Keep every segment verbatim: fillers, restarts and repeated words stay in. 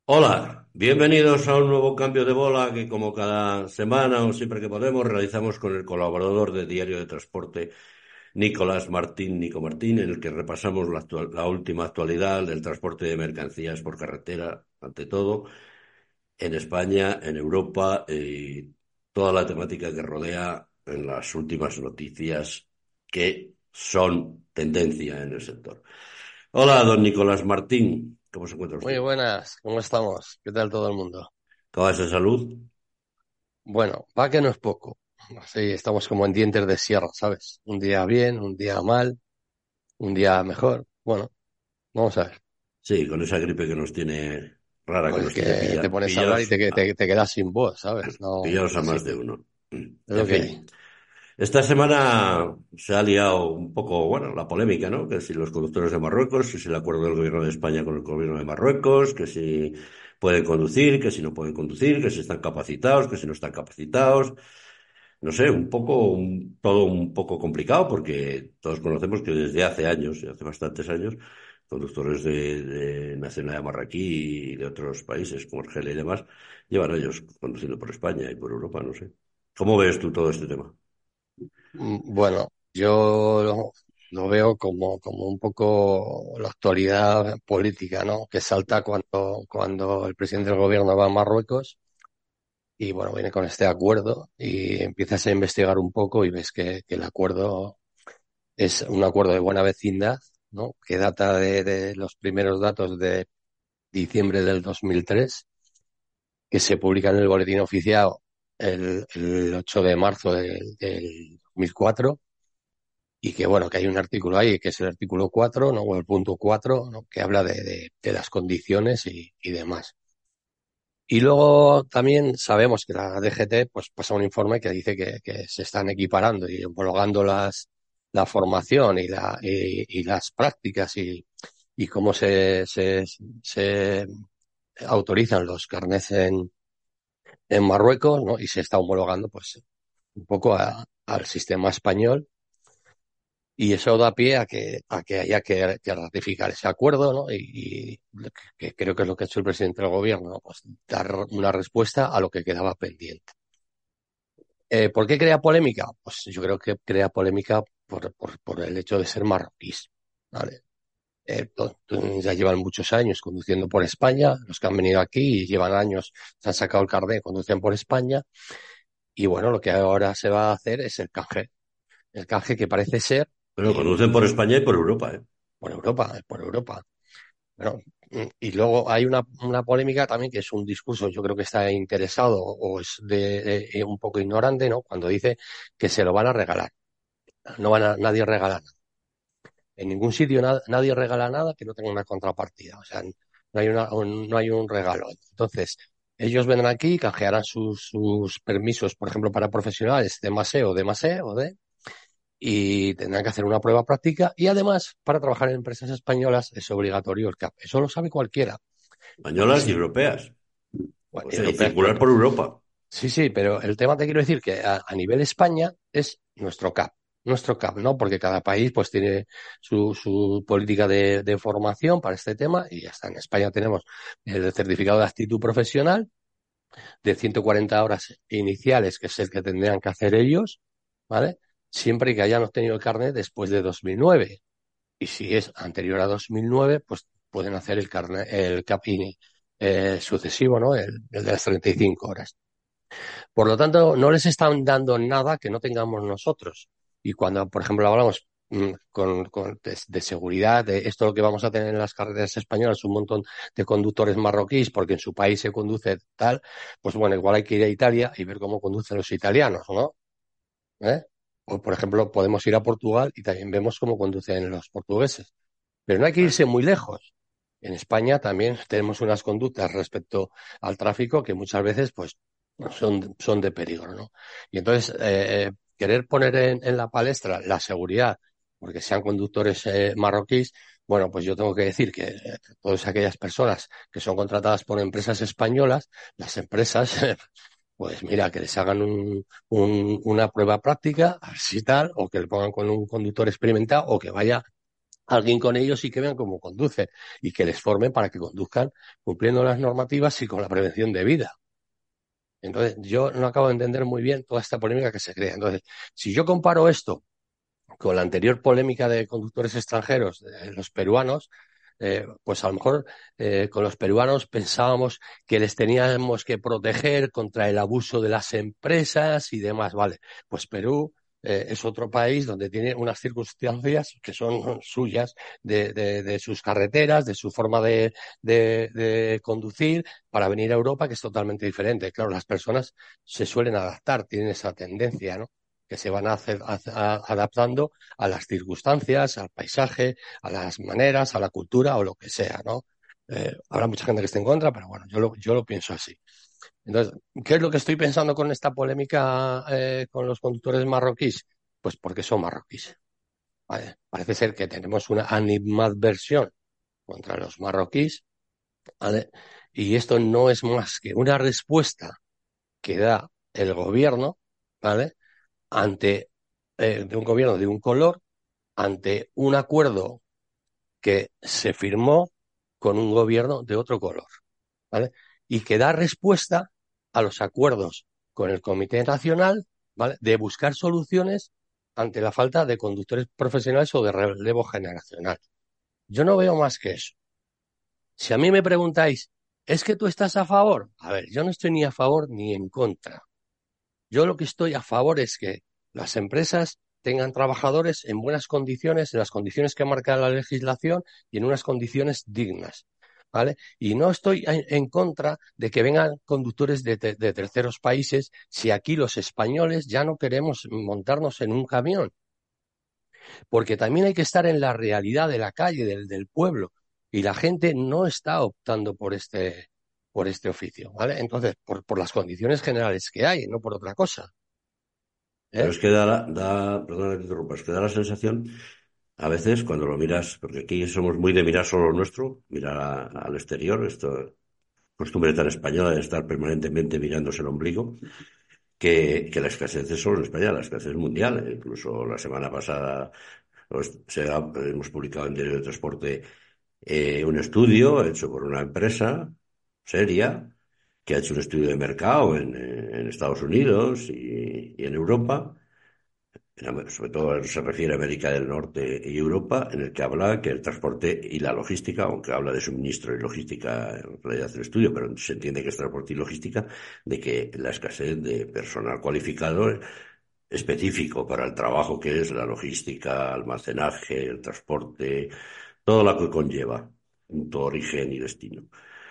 Hola, bienvenidos a un nuevo cambio de bola que como cada semana o siempre que podemos realizamos con el colaborador de Diario de Transporte, Nicolás Martín, Nico Martín, en el que repasamos la, actual- la última actualidad del transporte de mercancías por carretera, ante todo, en España, en Europa y toda la temática que rodea en las últimas noticias que son tendencia en el sector. Hola, don Nicolás Martín, ¿cómo se encuentra Muy usted? buenas, ¿cómo estamos? ¿Qué tal todo el mundo? ¿Cómo va esa salud? Bueno, va que no es poco. Sí, estamos como en dientes de sierra, ¿sabes? Un día bien, un día mal, un día mejor. Bueno, vamos a ver. Sí, con esa gripe que nos tiene rara, que Pues nos tiene que te pilla- pones a hablar y pillados, te, a, te, te quedas sin voz, ¿sabes? No, pillados a así más que de es uno. lo En que hay. fin, esta semana se ha liado un poco, bueno, la polémica, ¿no? Que si los conductores de Marruecos, que si el acuerdo del gobierno de España con el gobierno de Marruecos, que si pueden conducir, que si no pueden conducir, que si están capacitados, que si no están capacitados. No sé, un poco, un- todo un poco complicado porque todos conocemos que desde hace años, y hace bastantes años, conductores de, de nacionalidad marroquí y de otros países como Argelia y demás, llevan años conduciendo por España y por Europa, no sé. ¿Cómo ves tú todo este tema? Mm, Bueno, yo lo, lo veo como, como un poco la actualidad política, ¿no? Que salta cuando, cuando el presidente del gobierno va a Marruecos. Y bueno, viene con este acuerdo y empiezas a investigar un poco y ves que, que el acuerdo es un acuerdo de buena vecindad, ¿no? Que data de, de los primeros datos de diciembre del dos mil tres, que se publica en el Boletín Oficial el, el ocho de marzo del, del dos mil cuatro y que bueno, que hay un artículo ahí que es el artículo cuatro, ¿no? O el punto cuatro, ¿no? Que habla de, de, de las condiciones y, y demás. Y luego también sabemos que la D G T pues pasa un informe que dice que, que se están equiparando y homologando las, la formación y, la, y, y las prácticas y, y cómo se, se, se autorizan los carnets en, en Marruecos, ¿no? Y se está homologando pues un poco a- al sistema español y eso da pie a que, a que haya que, que ratificar ese acuerdo, ¿no? Y, y lo que, que creo que es lo que ha hecho el presidente del gobierno, ¿no? Pues dar una respuesta a lo que quedaba pendiente. Eh, ¿por qué crea polémica? Pues yo creo que crea polémica por, por, por el hecho de ser marroquíes, ¿vale? Eh, to- to- ya llevan muchos años conduciendo por España, los que han venido aquí y llevan años, se han sacado el carnet, conducen por España, y bueno, lo que ahora se va a hacer es el canje. El canje que parece ser Bueno, conducen por eh, España y por Europa, ¿eh? por Europa, eh, por Europa. Bueno, mm, y luego hay una, una polémica también que es un discurso, yo creo que está interesado o es de, de- eh, un poco ignorante, ¿no? Cuando dice que se lo van a regalar. No van a, nadie regala nada. En ningún sitio na- nadie regala nada que no tenga una contrapartida. O sea, no hay una, un- no hay un regalo. Entonces, ellos vendrán aquí, canjearán sus, sus permisos, por ejemplo, para profesionales de MASE o de MASE o de, y tendrán que hacer una prueba práctica. Y además, para trabajar en empresas españolas es obligatorio el C A P. Eso lo sabe cualquiera. Porque Españolas y si, europeas. bueno, O sea, y europeas, pero circular por Europa. sí, sí, pero el tema te quiero decir que a, a nivel España es nuestro C A P, nuestro C A P, ¿no? Porque cada país pues tiene su, su política de, de formación para este tema y ya está. En España tenemos el certificado de actitud profesional de ciento cuarenta horas iniciales, que es el que tendrían que hacer ellos, ¿vale? Siempre que hayan obtenido el carnet después de dos mil nueve. Y si es anterior a dos mil nueve, pues pueden hacer el carnet, el C A P I, eh, sucesivo, ¿no? El, el de las treinta y cinco horas. Por lo tanto, no les están dando nada que no tengamos nosotros. Y cuando, por ejemplo, hablamos mm, con, con- de, de seguridad, de esto lo que vamos a tener en las carreteras españolas, un montón de conductores marroquíes, porque en su país se conduce tal, pues bueno, igual hay que ir a Italia y ver cómo conducen los italianos, ¿no? ¿Eh? O, por ejemplo, podemos ir a Portugal y también vemos cómo conducen los portugueses. Pero no hay que irse Bueno, muy lejos. En España también tenemos unas conductas respecto al tráfico que muchas veces pues son, son de peligro, ¿no? Y entonces eh, querer poner en, en la palestra la seguridad, porque sean conductores eh, marroquíes, bueno, pues yo tengo que decir que eh, todas aquellas personas que son contratadas por empresas españolas, las empresas, pues mira, que les hagan un, un, una prueba práctica, así tal, o que le pongan con un conductor experimentado, o que vaya alguien con ellos y que vean cómo conducen y que les formen para que conduzcan cumpliendo las normativas y con la prevención debida. Entonces, yo no acabo de entender muy bien toda esta polémica que se crea. Entonces, si yo comparo esto con la anterior polémica de conductores extranjeros, de los peruanos, eh, pues a lo mejor eh, con los peruanos pensábamos que les teníamos que proteger contra el abuso de las empresas y demás. Vale, pues Perú eh, es otro país donde tiene unas circunstancias que son suyas de, de, de sus carreteras, de su forma de, de, de conducir para venir a Europa, que es totalmente diferente. Claro, las personas se suelen adaptar, tienen esa tendencia, ¿no? Que se van a hacer, a, a, adaptando a las circunstancias, al paisaje, a las maneras, a la cultura o lo que sea, ¿no? Eh, habrá mucha gente que esté en contra, pero bueno, yo lo, yo lo pienso así. Entonces, ¿qué es lo que estoy pensando con esta polémica eh, con los conductores marroquíes? Pues porque son marroquíes. ¿Vale? Parece ser que tenemos una animadversión contra los marroquíes, ¿vale? Y esto no es más que una respuesta que da el gobierno, ¿vale? Ante eh, de un gobierno de un color, ante un acuerdo que se firmó con un gobierno de otro color, ¿vale? Y que da respuesta a los acuerdos con el Comité Nacional, ¿vale? De buscar soluciones ante la falta de conductores profesionales o de relevo generacional. Yo no veo más que eso. Si a mí me preguntáis, ¿es que tú estás a favor? A ver, yo no estoy ni a favor ni en contra. Yo lo que estoy a favor es que las empresas tengan trabajadores en buenas condiciones, en las condiciones que marca la legislación y en unas condiciones dignas, ¿vale? Y no estoy en, en contra de que vengan conductores de, de, de terceros países si aquí los españoles ya no queremos montarnos en un camión, porque también hay que estar en la realidad de la calle, del, del pueblo, y la gente no está optando por este, por este oficio, ¿vale? Entonces, por, por las condiciones generales que hay, no por otra cosa. Pero ¿Eh? es que da, la- da, perdona que te interrumpa, es que da la sensación, a veces cuando lo miras, porque aquí somos muy de mirar solo lo nuestro, mirar a- al exterior, esto costumbre tan española de estar permanentemente mirándose el ombligo, que, que la escasez es solo en España, la escasez es mundial. Incluso la semana pasada pues, se ha- hemos publicado en Diario de Transporte eh, un estudio hecho por una empresa seria que ha hecho un estudio de mercado en, eh, en Estados Unidos y, y en Europa, en- sobre todo se refiere a América del Norte y Europa, en el que habla que el transporte y la logística, aunque habla de suministro y logística, en realidad el estudio, pero se entiende que es transporte y logística, de que la escasez de personal cualificado específico para el trabajo que es la logística, almacenaje, el transporte, todo lo que conlleva, punto, origen y destino.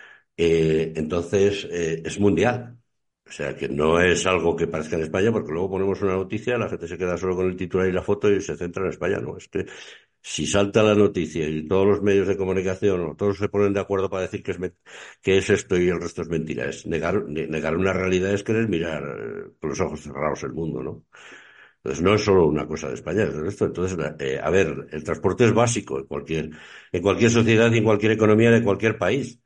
Eh, entonces, eh, es mundial. O sea, que no es algo que parezca en España, porque luego ponemos una noticia, la gente se queda solo con el titular y la foto y se centra en España. No, es que si salta la noticia y todos los medios de comunicación o todos se ponen de acuerdo para decir que es, me- que es esto y el resto es mentira, es negar, ne- negar una realidad es querer mirar eh, con los ojos cerrados el mundo, ¿no? Entonces, no es solo una cosa de España, es de esto. Entonces, eh, a ver, el transporte es básico en cualquier, en cualquier sociedad y en cualquier economía de cualquier país.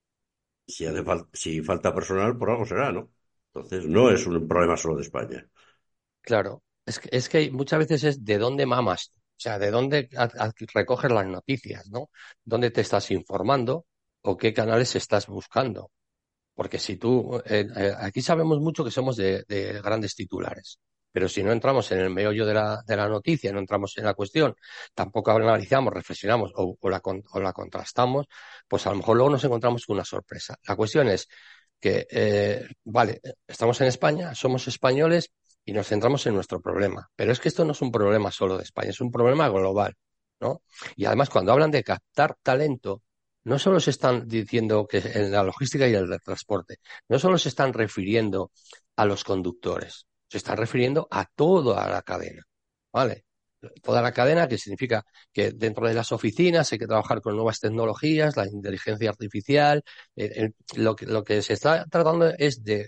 Si hace fal- si falta personal, por algo será, ¿no? Entonces, no es un problema solo de España. Claro, es que, es que muchas veces es de dónde mamas, o sea, de dónde a- a- recoges las noticias, ¿no? ¿Dónde te estás informando o qué canales estás buscando? Porque si tú, eh, eh, aquí sabemos mucho que somos de, de grandes titulares, pero si no entramos en el meollo de la, de la noticia, no entramos en la cuestión, tampoco analizamos, reflexionamos o, o la, con- o la contrastamos, pues a lo mejor luego nos encontramos con una sorpresa. La cuestión es que, eh, vale, estamos en España, somos españoles y nos centramos en nuestro problema, pero es que esto no es un problema solo de España, es un problema global, ¿no? Y además, cuando hablan de captar talento, no solo se están diciendo que en la logística y el transporte, no solo se están refiriendo a los conductores, se están refiriendo a toda la cadena, ¿vale? Toda la cadena, que significa que dentro de las oficinas hay que trabajar con nuevas tecnologías, la inteligencia artificial, eh, eh, lo que, lo que se está tratando es de,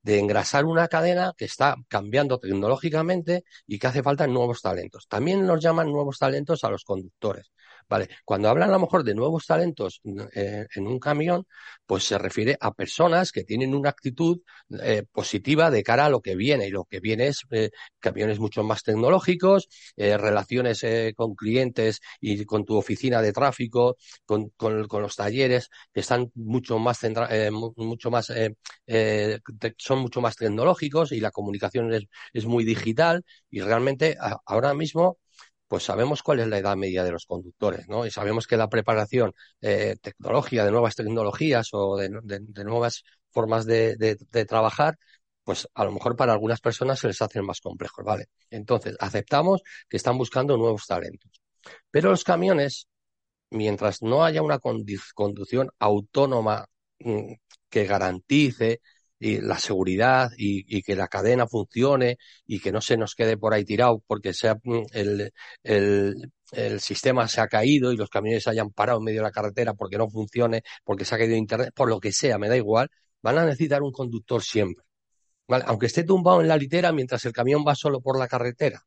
de engrasar una cadena que está cambiando tecnológicamente y que hace falta nuevos talentos. También nos llaman nuevos talentos a los conductores. Vale, cuando hablan a lo mejor de nuevos talentos eh, en un camión, pues se refiere a personas que tienen una actitud eh, positiva de cara a lo que viene. Y lo que viene es eh, camiones mucho más tecnológicos, eh, relaciones eh, con clientes y con tu oficina de tráfico, con, con, con los talleres que están mucho más centra eh, mucho más eh, eh, te son mucho más tecnológicos y la comunicación es, es muy digital y realmente a, ahora mismo pues sabemos cuál es la edad media de los conductores, ¿no? Y sabemos que la preparación eh, tecnología, de nuevas tecnologías o de, de, de nuevas formas de, de, de trabajar, pues a lo mejor para algunas personas se les hacen más complejos, ¿vale? Entonces, aceptamos que están buscando nuevos talentos. Pero los camiones, mientras no haya una conducción autónoma mm, que garantice y la seguridad y, y, que la cadena funcione y que no se nos quede por ahí tirado porque sea mm, el, el, el sistema se ha caído y los camiones se hayan parado en medio de la carretera porque no funcione, porque se ha caído internet, por lo que sea, me da igual, van a necesitar un conductor siempre, ¿vale? Aunque esté tumbado en la litera mientras el camión va solo por la carretera,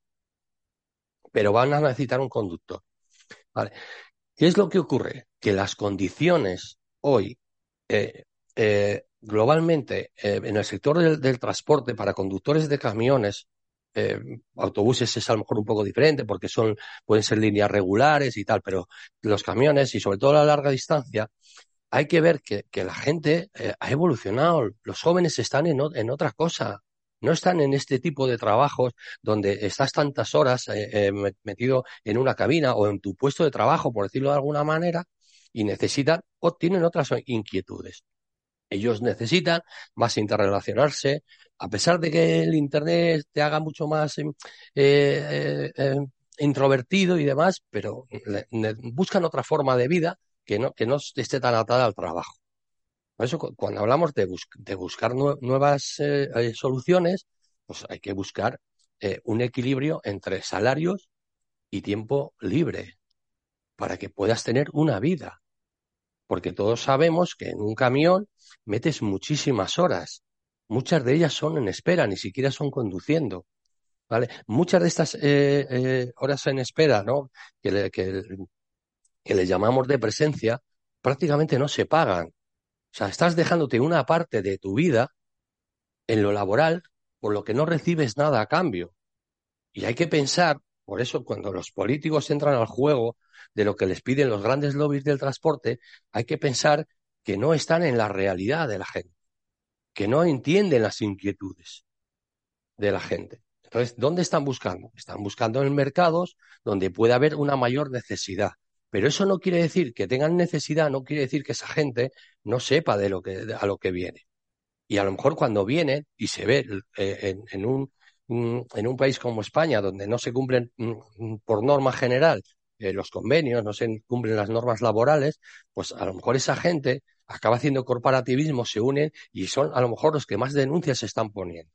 pero van a necesitar un conductor, ¿vale? ¿Qué es lo que ocurre? Que las condiciones hoy, eh, eh, globalmente, eh, en el sector del, del transporte para conductores de camiones, eh, autobuses es a lo mejor un poco diferente porque son, pueden ser líneas regulares y tal, pero los camiones y sobre todo la larga distancia, hay que ver que, que la gente eh, ha evolucionado. Los jóvenes están en, o- en otra cosa. No están en este tipo de trabajos donde estás tantas horas eh, eh, metido en una cabina o en tu puesto de trabajo, por decirlo de alguna manera, y necesitan o tienen otras inquietudes. Ellos necesitan más interrelacionarse, a pesar de que el Internet te haga mucho más eh, eh, eh, introvertido y demás, pero le- le- buscan otra forma de vida que no, que no esté tan atada al trabajo. Por eso, cu- cuando hablamos de, bus- de buscar nue- nuevas eh, eh, soluciones, pues hay que buscar eh, un equilibrio entre salarios y tiempo libre para que puedas tener una vida. Porque todos sabemos que en un camión metes muchísimas horas. Muchas de ellas son en espera, ni siquiera son conduciendo, ¿vale? Muchas de estas eh, eh, horas en espera, ¿no? Que le, que, que le llamamos de presencia, prácticamente no se pagan. O sea, estás dejándote una parte de tu vida en lo laboral por lo que no recibes nada a cambio. Y hay que pensar, por eso cuando los políticos entran al juego de lo que les piden los grandes lobbies del transporte, hay que pensar que no están en la realidad de la gente, que no entienden las inquietudes de la gente. Entonces, ¿dónde están buscando? Están buscando en mercados donde puede haber una mayor necesidad. Pero eso no quiere decir que tengan necesidad, no quiere decir que esa gente no sepa de lo que, a lo que viene. Y a lo mejor cuando viene y se ve eh, en, en, un, mm, en un país como España, donde no se cumplen mm, por norma general eh, los convenios, no se cumplen las normas laborales, pues a lo mejor esa gente acaba haciendo corporativismo, se unen y son a lo mejor los que más denuncias se están poniendo.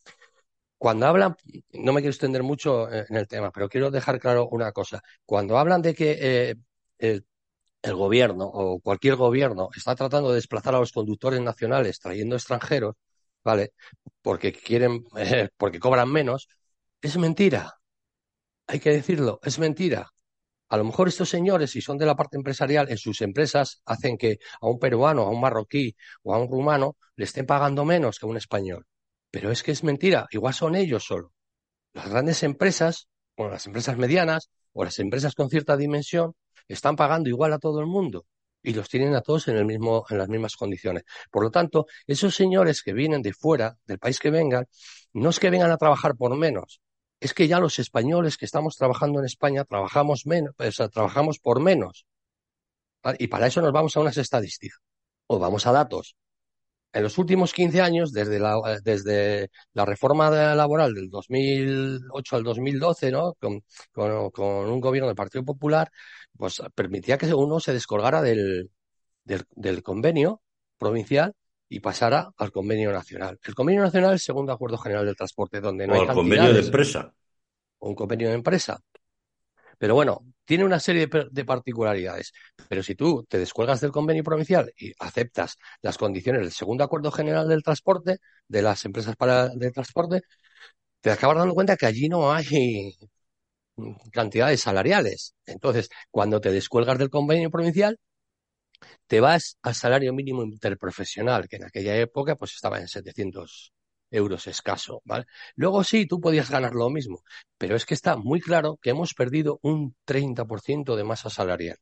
Cuando hablan, no me quiero extender mucho eh, en el tema, pero quiero dejar claro una cosa. Cuando hablan de que eh, el el gobierno o cualquier gobierno está tratando de desplazar a los conductores nacionales trayendo extranjeros, ¿vale? Porque quieren, eh, porque cobran menos, es mentira. Hay que decirlo, es mentira. A lo mejor estos señores, si son de la parte empresarial, en sus empresas hacen que a un peruano, a un marroquí o a un rumano le estén pagando menos que a un español. Pero es que es mentira, igual son ellos solo. Las grandes empresas, o las empresas medianas, o las empresas con cierta dimensión, están pagando igual a todo el mundo y los tienen a todos en el mismo, en las mismas condiciones. Por lo tanto, esos señores que vienen de fuera, del país que vengan, no es que vengan a trabajar por menos, es que ya los españoles que estamos trabajando en España trabajamos menos, o sea, trabajamos por menos. ¿Vale? Y para eso nos vamos a unas estadísticas o vamos a datos. En los últimos quince años, desde la, desde la reforma de- laboral del dos mil ocho al dos mil doce, ¿no? Con, con, con un gobierno del Partido Popular, pues permitía que uno se descolgara del, del, del convenio provincial y pasara al convenio nacional. El convenio nacional es el segundo acuerdo general del transporte, donde no O hay al convenio de cantidades, empresa. o un convenio de empresa. Pero bueno, tiene una serie de, de particularidades, pero si tú te descuelgas del convenio provincial y aceptas las condiciones del segundo acuerdo general del transporte, de las empresas para de transporte, te acabas dando cuenta que allí no hay cantidades salariales. Entonces, cuando te descuelgas del convenio provincial, te vas al salario mínimo interprofesional, que en aquella época pues estaba en setecientos euros escaso, ¿vale? Luego sí, tú podías ganar lo mismo, pero es que está muy claro que hemos perdido un treinta por ciento de masa salarial,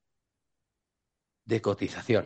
de cotización,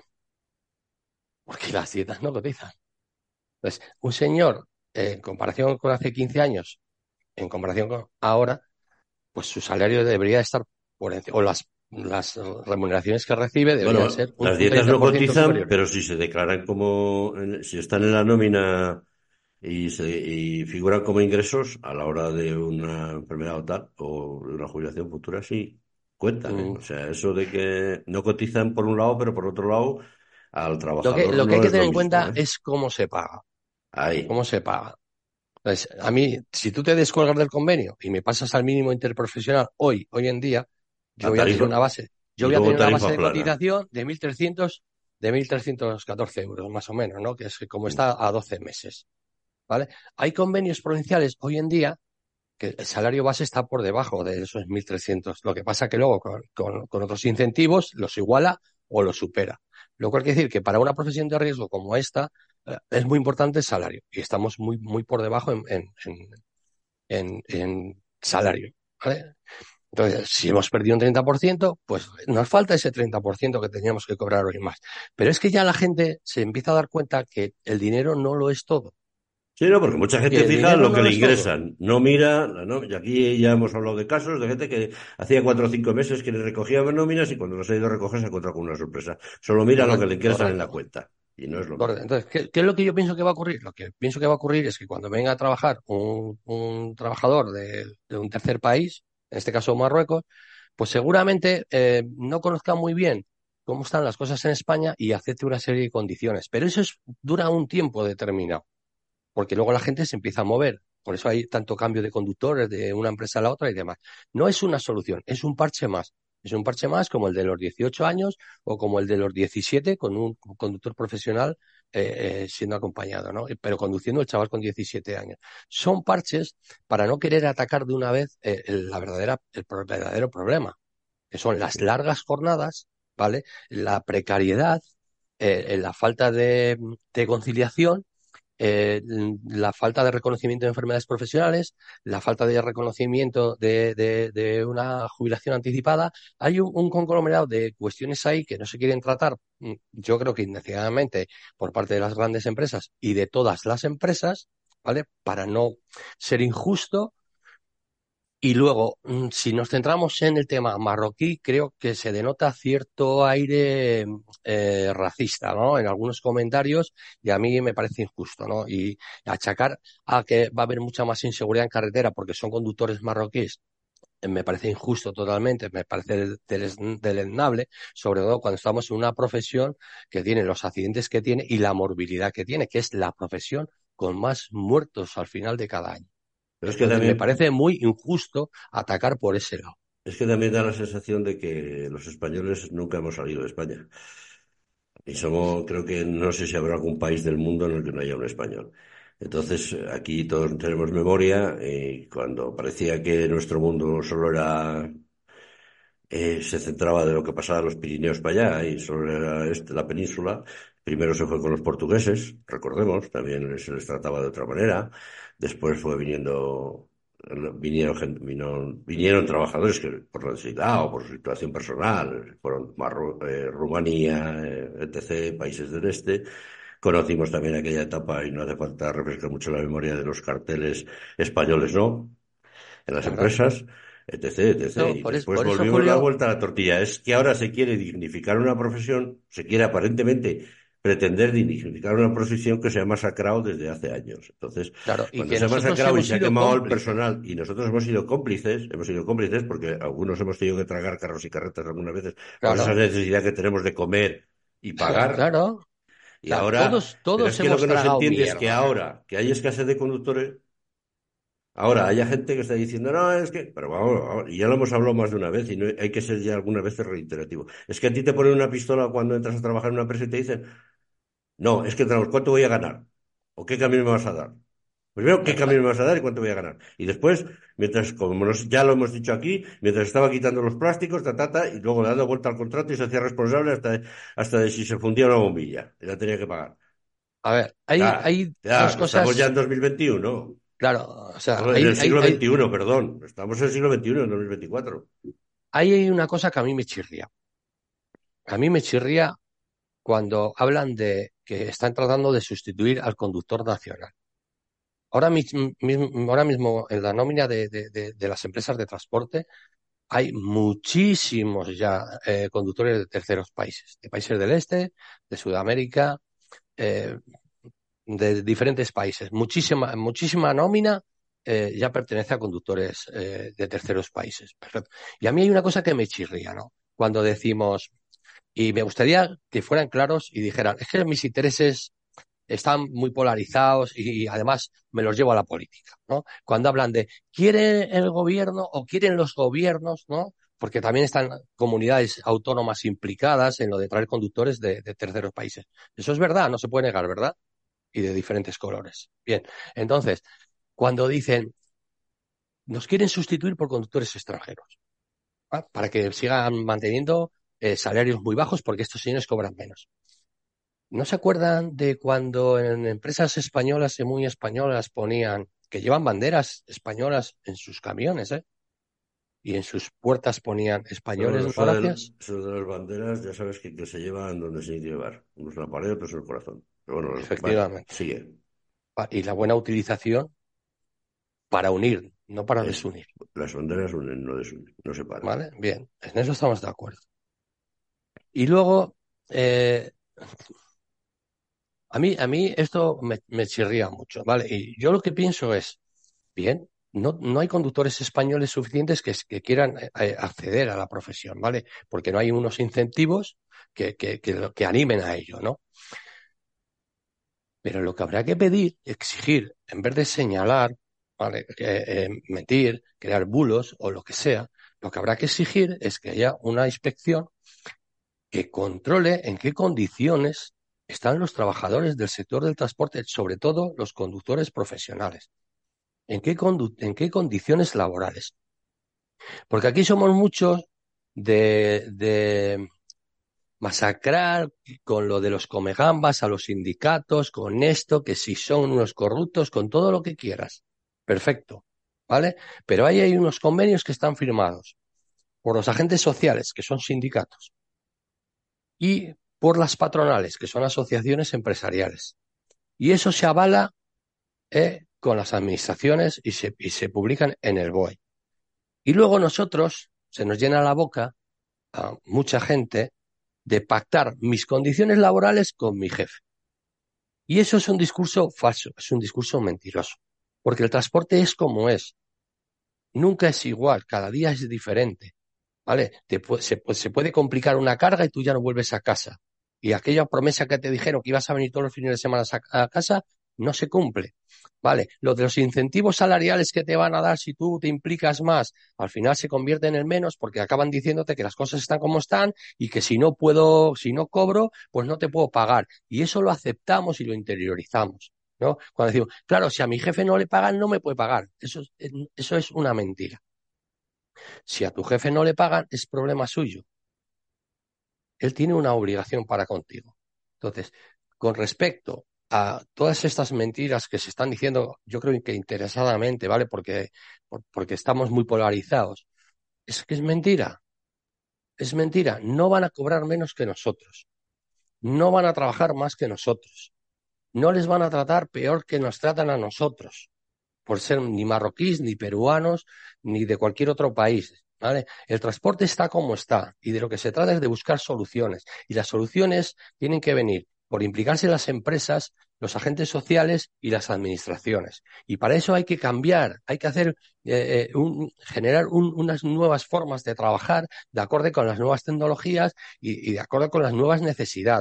porque las dietas no cotizan. Entonces, un señor, eh, en comparación con hace quince años, en comparación con ahora, pues su salario debería estar por encima, o las, las remuneraciones que recibe deberían Bueno, ser un, las un dietas no treinta por ciento cotizan, superiores. pero si se declaran como, si están en la nómina y, se, y figuran como ingresos a la hora de una enfermedad o tal, o de una jubilación futura, sí cuentan, ¿eh? Mm. O sea, eso de que no cotizan por un lado, pero por otro lado, al Lo que, trabajador lo que hay no que es lo tener en mismo, cuenta ¿eh? es cómo se paga. Ahí, ¿Cómo se paga? Entonces, a mí, si tú te descuelgas del convenio y me pasas al mínimo interprofesional hoy, hoy en día, yo a voy a tener tarifa, una base, yo y voy a luego tener una base tarifa de plana. cotización de mil trescientos de mil trescientos catorce euros, más o menos, ¿no? Que es como Mm. está a doce meses, ¿vale? Hay convenios provinciales hoy en día que el salario base está por debajo de esos mil trescientos. Lo que pasa que luego con, con, con otros incentivos los iguala o los supera. Lo cual quiere decir que para una profesión de riesgo como esta eh, es muy importante el salario y estamos muy, muy por debajo en, en, en, en, en salario. ¿Vale? Entonces, si hemos perdido un treinta por ciento, pues nos falta ese treinta por ciento que teníamos que cobrar hoy más. Pero es que ya la gente se empieza a dar cuenta que el dinero no lo es todo. Sí, no, porque mucha gente Que el fija en dinero lo no que lo le es todo. ingresan, no mira, ¿no? Y aquí ya hemos hablado de casos de gente que hacía cuatro o cinco meses que le recogía nóminas y cuando los ha ido a recoger se encuentra con una sorpresa. Solo mira lo que le Correcto, ingresan en la correcto. cuenta y no es lo Correcto. mismo. Entonces, ¿qué, qué es lo que yo pienso que va a ocurrir? Lo que pienso que va a ocurrir es que cuando venga a trabajar un, un trabajador de, de un tercer país, en este caso Marruecos, pues seguramente eh, no conozca muy bien cómo están las cosas en España y acepte una serie de condiciones. Pero eso es, dura un tiempo determinado, porque luego la gente se empieza a mover. Por eso hay tanto cambio de conductores de una empresa a la otra y demás. No es una solución, es un parche más. Es un parche más como el de los dieciocho años o como el de los diecisiete con un conductor profesional eh, eh, siendo acompañado, ¿no? Pero conduciendo el chaval con diecisiete años. Son parches para no querer atacar de una vez eh, el, la verdadera, el verdadero problema, que son las largas jornadas, ¿vale? La precariedad, eh, la falta de, de conciliación, eh, la falta de reconocimiento de enfermedades profesionales, la falta de reconocimiento de, de, de una jubilación anticipada. Hay un, un, conglomerado de cuestiones ahí que no se quieren tratar, yo creo que innecesariamente por parte de las grandes empresas y de todas las empresas, ¿vale? Para no ser injusto. Y luego, mm, si nos centramos en el tema marroquí, creo que se denota cierto aire eh, racista, ¿no? En algunos comentarios, y a mí me parece injusto, ¿no? Y achacar a que va a haber mucha más inseguridad en carretera porque son conductores marroquíes, eh, me parece injusto totalmente, me parece deles- deleznable, sobre todo cuando estamos en una profesión que tiene los accidentes que tiene y la morbilidad que tiene, que es la profesión con más muertos al final de cada año. Pero es que Entonces, me también, parece muy injusto atacar por ese lado. es que también da la sensación de que los españoles nunca hemos salido de España. Y somos, creo que no sé si habrá algún país del mundo en el que no haya un español. Entonces, aquí todos tenemos memoria y cuando parecía que nuestro mundo solo era eh, se centraba de lo que pasaba en los Pirineos para allá y sobre este, la península. Primero se fue con los portugueses, recordemos, también se les trataba de otra manera. Después fue viniendo, vinieron, gen- vino- vinieron trabajadores que por necesidad o por su situación personal, fueron Marru- eh, Rumanía, eh, etcétera, países del este. Conocimos también aquella etapa, y no hace falta refrescar mucho la memoria de los carteles españoles, ¿no? En las Claro. empresas, etcétera, etcétera. No, Y por, es- después por eso, volvimos la Julio, vuelta a la tortilla. Es que ahora se quiere dignificar una profesión, se quiere aparentemente pretender dignificar una profesión que se ha masacrado desde hace años. Entonces, claro, y cuando que se ha nosotros masacrado y hemos se ha sido quemado el cómplices. personal y nosotros hemos sido cómplices, hemos sido cómplices porque algunos hemos tenido que tragar carros y carretas algunas veces por esa Claro, necesidad que tenemos de comer y pagar. claro. O Y sea, ahora, todos, pero todos es que lo hemos que no se tragado entiende es que mierda. ahora que hay escasez de conductores, Ahora, hay gente que está diciendo, no, es que, pero vamos, vamos, y ya lo hemos hablado más de una vez y no, hay que ser ya algunas veces reiterativo. Es que a ti te ponen una pistola cuando entras a trabajar en una empresa y te dicen, no, es que entramos, ¿cuánto voy a ganar? ¿O qué camino me vas a dar? Primero, ¿qué Bueno, ah, camino me vas a dar y cuánto voy a ganar? Y después, mientras, como nos- ya lo hemos dicho aquí, mientras estaba quitando los plásticos, ta, ta, ta, y luego dando vuelta al contrato y se hacía responsable hasta, hasta de si se fundía una bombilla. Y la tenía que pagar. a ver, hay, Ya, hay dos ya, estamos ya cosas, en dos mil veintiuno. claro, o sea, Estamos en hay, el hay, siglo hay, veintiuno, perdón. Estamos en el siglo veintiuno, en dos mil veinticuatro. hay una cosa que a mí me chirría. A mí me chirría cuando hablan de que están tratando de sustituir al conductor nacional. Ahora mismo, ahora mismo en la nómina de, de- de- de las empresas de transporte hay muchísimos ya eh, conductores de terceros países, de países del este, de Sudamérica, eh, de diferentes países. Muchísima, muchísima nómina eh, ya pertenece a conductores eh, de terceros países. Perfecto. Y a mí hay una cosa que me chirría, ¿no? Cuando decimos, y me gustaría que fueran claros y dijeran, es que mis intereses están muy polarizados y, y además me los llevo a la política, ¿no? Cuando hablan de quiere el gobierno o quieren los gobiernos, ¿no? Porque también están comunidades autónomas implicadas en lo de traer conductores de, de terceros países. Eso es verdad, no se puede negar, ¿verdad? Y de diferentes colores. Bien, entonces, cuando dicen nos quieren sustituir por conductores extranjeros, ¿ah? Para que sigan manteniendo eh, salarios muy bajos porque estos señores cobran menos. ¿No se acuerdan de cuando en empresas españolas y muy españolas ponían que llevan banderas españolas en sus camiones, ¿eh? Y en sus puertas ponían españoles, Bueno, no eso de, gracias? eso de las banderas, ya sabes que, que se llevan donde se tiene que llevar. Unos en la pared, otros en el corazón. Pero bueno, vale, Efectivamente. sigue. Pa- Y la buena utilización para unir, no para Eso. desunir, Las banderas unen, no desunen, no separan. ¿vale? Bien, en eso estamos de acuerdo. Y luego, eh, a mí, a mí esto me, me chirría mucho, ¿vale? Y yo lo que pienso es, bien, no, no hay conductores españoles suficientes que, que quieran eh, acceder a la profesión, ¿vale? Porque no hay unos incentivos que, que, que, lo- que animen a ello, ¿no? Pero lo que habrá que pedir, exigir, en vez de señalar, ¿vale? Eh, eh, mentir, crear bulos o lo que sea, lo que habrá que exigir es que haya una inspección que controle en qué condiciones están los trabajadores del sector del transporte, sobre todo los conductores profesionales. ¿En qué, condu- en qué condiciones laborales? Porque aquí somos muchos de, de masacrar con lo de los comegambas a los sindicatos, con esto, que si son unos corruptos, con todo lo que quieras. Perfecto, ¿vale? Pero ahí hay unos convenios que están firmados por los agentes sociales, que son sindicatos, y por las patronales, que son asociaciones empresariales. Y eso se avala eh, con las administraciones y se, y se publican en el B O E. Y luego nosotros, se nos llena la boca a mucha gente de pactar mis condiciones laborales con mi jefe. Y eso es un discurso falso, es un discurso mentiroso, porque el transporte es como es, nunca es igual, cada día es diferente, ¿vale? Te pu- se, pu- se puede complicar una carga y tú ya no vuelves a casa. Y aquella promesa que te dijeron que ibas a venir todos los fines de semana a, a casa no se cumple, ¿vale? Lo de los incentivos salariales que te van a dar si tú te implicas más, al final se convierten en menos porque acaban diciéndote que las cosas están como están y que si no puedo, si no cobro, pues no te puedo pagar. Y eso lo aceptamos y lo interiorizamos, ¿no? Cuando decimos, claro, si a mi jefe no le pagan, no me puede pagar. Eso, es- eso es una mentira. Si a tu jefe no le pagan, es problema suyo. Él tiene una obligación para contigo. Entonces, con respecto a todas estas mentiras que se están diciendo, yo creo que interesadamente, ¿vale? Porque, por- porque estamos muy polarizados. Es que es mentira, es mentira. No van a cobrar menos que nosotros. No van a trabajar más que nosotros. No les van a tratar peor que nos tratan a nosotros, por ser ni marroquíes, ni peruanos, ni de cualquier otro país, ¿vale? El transporte está como está y de lo que se trata es de buscar soluciones. Y las soluciones tienen que venir por implicarse las empresas, los agentes sociales y las administraciones. Y para eso hay que cambiar, hay que hacer, eh, eh, un, generar un, unas nuevas formas de trabajar de acuerdo con las nuevas tecnologías y, y de acuerdo con las nuevas necesidades.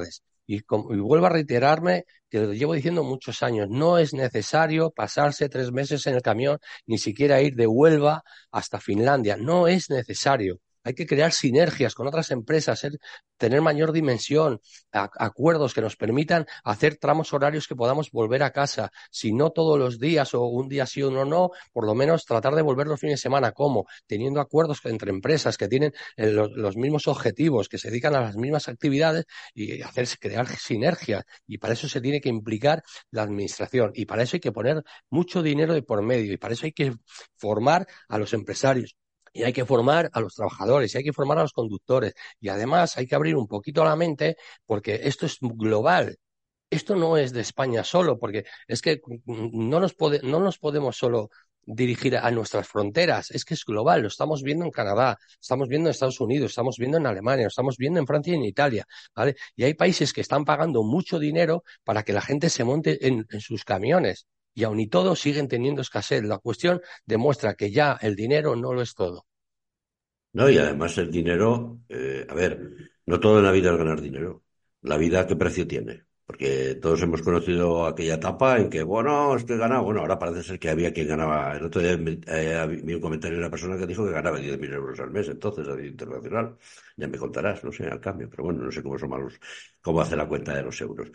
Y, com- y vuelvo a reiterarme que lo llevo diciendo muchos años, no es necesario pasarse tres meses en el camión, ni siquiera ir de Huelva hasta Finlandia, no es necesario. Hay que crear sinergias con otras empresas, ser- tener mayor dimensión, a- acuerdos que nos permitan hacer tramos horarios que podamos volver a casa, si no todos los días o un día sí o uno no, por lo menos tratar de volver los fines de semana. ¿Cómo? Teniendo acuerdos entre empresas que tienen eh, los, los mismos objetivos, que se dedican a las mismas actividades y hacerse crear sinergias. Y para eso se tiene que implicar la administración y para eso hay que poner mucho dinero de por medio y para eso hay que formar a los empresarios. Y hay que formar a los trabajadores, y hay que formar a los conductores. Y además hay que abrir un poquito la mente porque esto es global. Esto no es de España solo, porque es que no nos, pode, no nos podemos solo dirigir a nuestras fronteras, es que es global, lo estamos viendo en Canadá, estamos viendo en Estados Unidos, estamos viendo en Alemania, lo estamos viendo en Francia y en Italia, ¿vale? Y hay países que están pagando mucho dinero para que la gente se monte en, en sus camiones y aun y todo siguen teniendo escasez. La cuestión demuestra que ya el dinero no lo es todo. No, y además el dinero, eh, a ver, no todo en la vida es ganar dinero. La vida, ¿qué precio tiene? Porque todos hemos conocido aquella etapa en que, bueno, es que ganaba, bueno, ahora parece ser que había quien ganaba, el otro día me- eh, vi un comentario de una persona que dijo que ganaba diez mil euros al mes, entonces, a nivel internacional. Ya me contarás, no sé, al cambio, pero bueno, no sé cómo son malos, cómo hace la cuenta de los euros.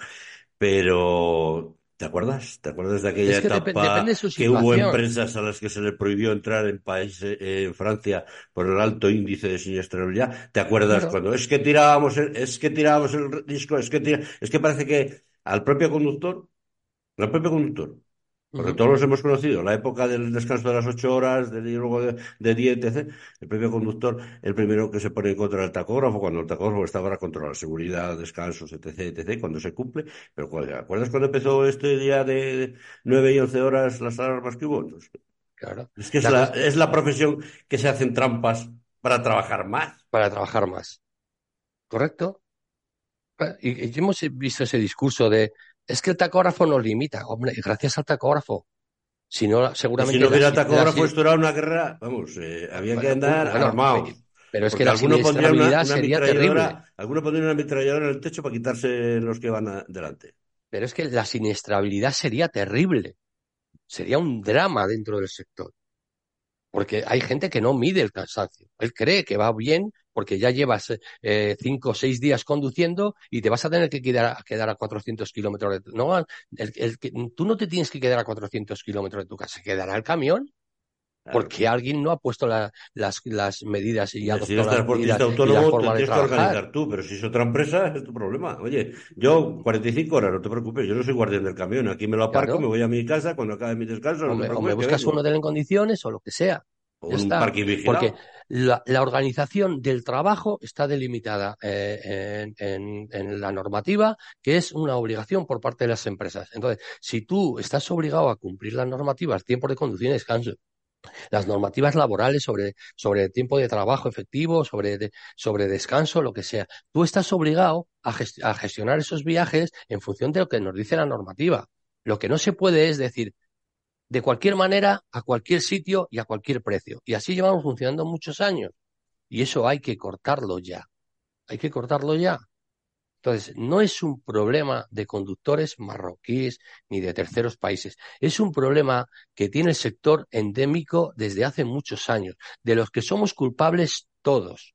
Pero, ¿te acuerdas? ¿Te acuerdas de aquella Es que dep etapa depende de su que hubo situación. empresas a las que se les prohibió entrar en países, eh, en Francia por el alto índice de siniestralidad? ¿Te acuerdas Claro. cuando es que tirábamos el, es que tirábamos el disco, es que tira- es que parece que al propio conductor, al propio conductor, porque Ujú. todos los hemos conocido, la época del descanso de las ocho horas, de, y luego de, de diez, etcétera. El propio conductor, el primero que se pone en contra del tacógrafo, cuando el tacógrafo está para controlar seguridad, descansos, etcétera, etcétera, cuando se cumple. Pero ¿cuál- ¿te acuerdas cuando empezó este día de nueve y once horas las alarmas que hubo? Entonces, Claro. es que es La la, cuest- es la profesión que se hacen trampas para trabajar más. para trabajar más. ¿Correcto? Y, y hemos visto ese discurso de, es que el tacógrafo nos limita. Hombre, y gracias al tacógrafo. Si no, Que si seguramente no hubiera las, las, tacógrafo, esto era una guerra, vamos, eh, había que bueno, un- andar bueno, armados. pero es que Porque la alguno pondría una, siniestrabilidad una sería terrible. ametralladora, alguno pondría una ametralladora en el techo para quitarse los que van a- delante. Pero es que la siniestrabilidad sería terrible. Sería un drama dentro del sector. Porque hay gente que no mide el cansancio. Él cree que va bien porque ya llevas eh, cinco o seis días conduciendo y te vas a tener que quedar, a quedar a cuatrocientos kilómetros de... No, el, el, que- tú no te tienes que quedar a cuatrocientos kilómetros de tu casa, se quedará el camión Claro. porque alguien no ha puesto la, las, las medidas y ha Hombre, si eres adoptado las medidas transportista y la autónomo, te forma de tienes que trabajar. organizar tú, pero si es otra empresa, es tu problema. Oye, yo cuarenta y cinco horas, no te preocupes, yo no soy guardián del camión, aquí me lo aparco, me Claro. voy a mi casa, cuando acabe mi descanso, O no te me, o me preocupes que buscas un vengo. hotel en condiciones o lo que sea. O Ya en un está. parking Porque vigilado. la, la organización del trabajo está delimitada eh, en, en, en la normativa, que es una obligación por parte de las empresas. Entonces, si tú estás obligado a cumplir las normativas, tiempo de conducción y descanso, las normativas laborales sobre, sobre tiempo de trabajo efectivo, sobre, de, sobre descanso, lo que sea, tú estás obligado a, gest a gestionar esos viajes en función de lo que nos dice la normativa. Lo que no se puede es decir, de cualquier manera, a cualquier sitio y a cualquier precio. Y así llevamos funcionando muchos años. Y eso hay que cortarlo ya. Hay que cortarlo ya. Entonces, no es un problema de conductores marroquíes ni de terceros países. Es un problema que tiene el sector endémico desde hace muchos años, de los que somos culpables todos.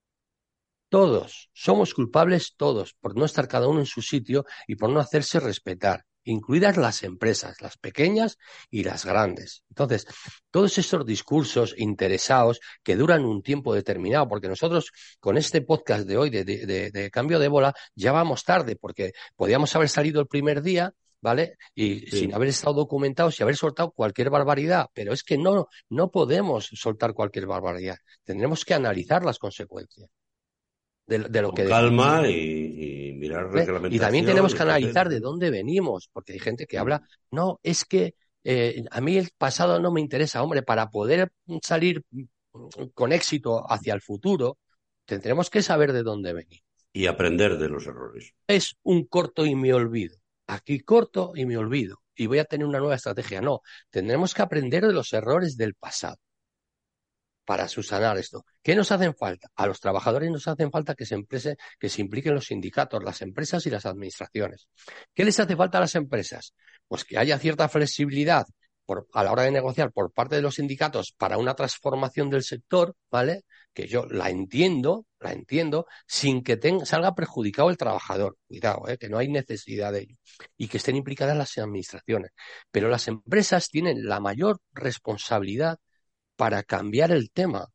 Todos, somos culpables todos por no estar cada uno en su sitio y por no hacerse respetar, incluidas las empresas, las pequeñas y las grandes. Entonces, todos estos discursos interesados que duran un tiempo determinado, porque nosotros con este podcast de hoy de, de, de, de cambio de bola ya vamos tarde, porque podíamos haber salido el primer día, ¿vale? Y sin Sí. haber estado documentados y haber soltado cualquier barbaridad, pero es que no, no podemos soltar cualquier barbaridad, tendremos que analizar las consecuencias de, de lo Con que decimos. calma y, y mirar ¿Vale? Y también reglamentación, tenemos y que etcétera, analizar de etcétera. dónde venimos, porque hay gente que habla, Mm. no, es que eh, a mí el pasado no me interesa, hombre, para poder salir con éxito hacia el futuro, tendremos que saber de dónde venimos. Y aprender de los errores. Es un corto y me olvido. Aquí corto y me olvido. Y voy a tener una nueva estrategia. No, tendremos que aprender de los errores del pasado. para subsanar esto. ¿Qué nos hacen falta? A los trabajadores nos hacen falta que se, emprese, que se impliquen los sindicatos, las empresas y las administraciones. ¿Qué les hace falta a las empresas? Pues que haya cierta flexibilidad por, a la hora de negociar por parte de los sindicatos para una transformación del sector, ¿vale? Que yo la entiendo, la entiendo, sin que ten, salga perjudicado el trabajador. Cuidado, ¿eh? Que no hay necesidad de ello. Y que estén implicadas las administraciones. Pero las empresas tienen la mayor responsabilidad para cambiar el tema.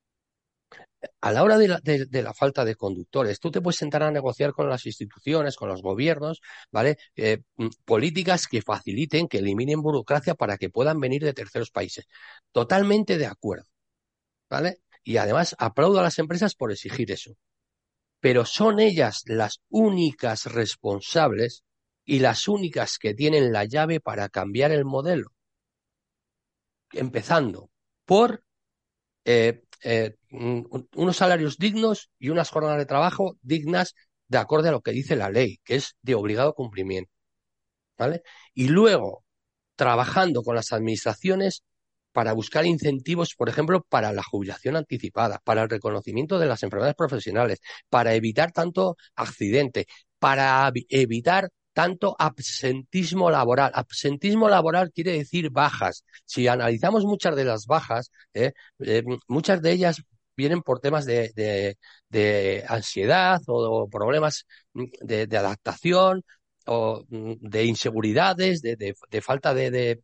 A la hora de la, de, de la falta de conductores, tú te puedes sentar a negociar con las instituciones, con los gobiernos, ¿vale? Eh, políticas que faciliten, que eliminen burocracia para que puedan venir de terceros países. Totalmente de acuerdo, ¿vale? Y además aplaudo a las empresas por exigir eso. Pero son ellas las únicas responsables y las únicas que tienen la llave para cambiar el modelo. Empezando por eh, eh, unos salarios dignos y unas jornadas de trabajo dignas de acorde a lo que dice la ley, que es de obligado cumplimiento, ¿vale? Y luego, trabajando con las administraciones para buscar incentivos, por ejemplo, para la jubilación anticipada, para el reconocimiento de las enfermedades profesionales, para evitar tanto accidente, para evitar tanto absentismo laboral. Absentismo laboral quiere decir bajas. Si analizamos muchas de las bajas, eh, eh, muchas de ellas vienen por temas de, de, de ansiedad o problemas de, de adaptación o de inseguridades, de, de, de falta de, de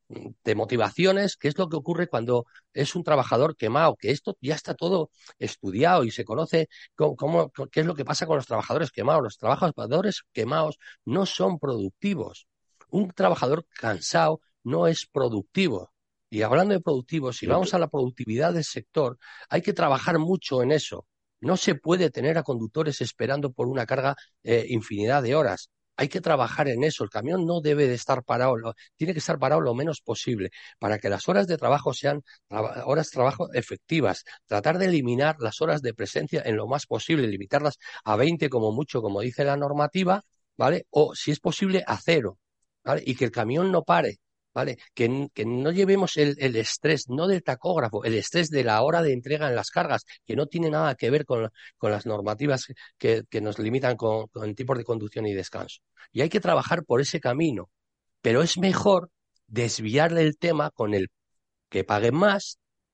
de motivaciones, que es lo que ocurre cuando es un trabajador quemado, que esto ya está todo estudiado y se conoce cómo, cómo, qué es lo que pasa con los trabajadores quemados. Los trabajadores quemados no son productivos. Un trabajador cansado no es productivo. Y hablando de productivos, si vamos a la productividad del sector, hay que trabajar mucho en eso. No se puede tener a conductores esperando por una carga eh, infinidad de horas. Hay que trabajar en eso. El camión no debe de estar parado, tiene que estar parado lo menos posible para que las horas de trabajo sean horas de trabajo efectivas. Tratar de eliminar las horas de presencia en lo más posible, limitarlas a veinte como mucho, como dice la normativa, ¿vale? O si es posible a cero, ¿vale? Y que el camión no pare. ¿Vale? Que, que no llevemos el, el estrés, no del tacógrafo, el estrés de la hora de entrega en las cargas, que no tiene nada que ver con, con las normativas que, que nos limitan con, con tipos de conducción y descanso. Y hay que trabajar por ese camino, pero es mejor desviarle el tema con el que paguen más,